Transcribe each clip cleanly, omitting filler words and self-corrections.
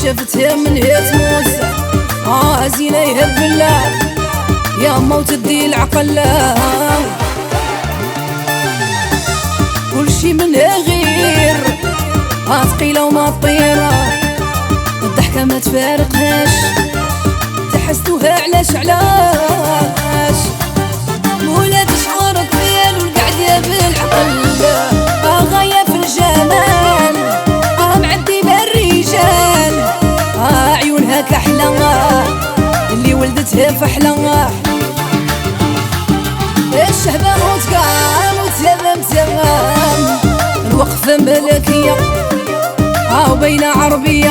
شفتها من هي تموت زينة يهب الله يا موت تدي العقل كل شي منها غير ثقيلة وما طيرة الضحكة ما تفارقهاش تحسدوها علاش ولاد شعورك ديالو القعدة بالعقل غاية في الجمال معدي بالرجال عيونها كحلة اللي ولدتها فحلة الشهبة وتقام وتهمم الوقفة ملكية وبين عربية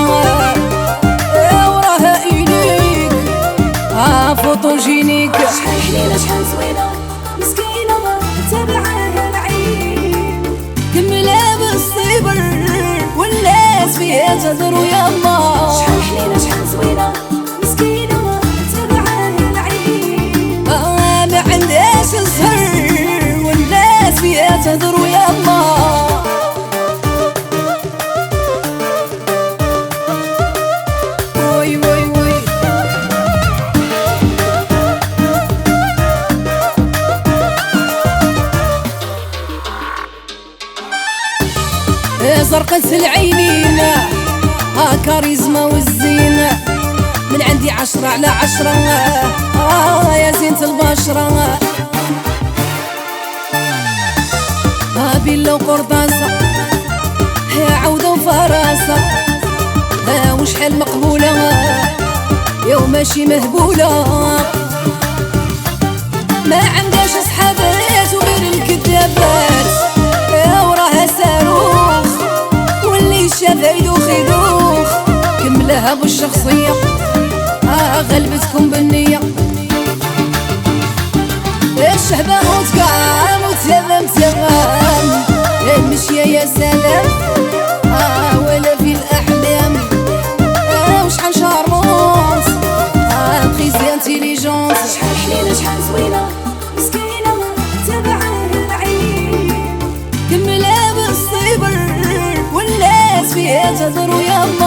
وراها إليك فوتوجينيك شحال حليلة شحال زوينة مسكينة تابعها العين كملها بالصبر والناس فيها تهضروا يما شحال حليلة شحال زوينة مسكينة تابعها العين ما عندهاش الزهر والناس فيها تهضروا يما زرقة العينين كاريزما والزينة من عندي 10 على 10 يا زينة البشرة بيلا وقرطاسة عودة وفراسة وشحال مقبولة يوم ماشي مهبولة ما عندهاش صحابات وغير الكذابات وراها صاروخ واللي شافها يدوخ كملها بالشخصية غلبتكم بالنية الشهبة وتقام وتهمم المشية يا سلام ولا في الأحلام وشحال شارمونس تخيزي انتيليجونس شحال حليلة شحال زوينة مسكينة تابعها العين كملها بالصبر والناس فيها تهضروا يما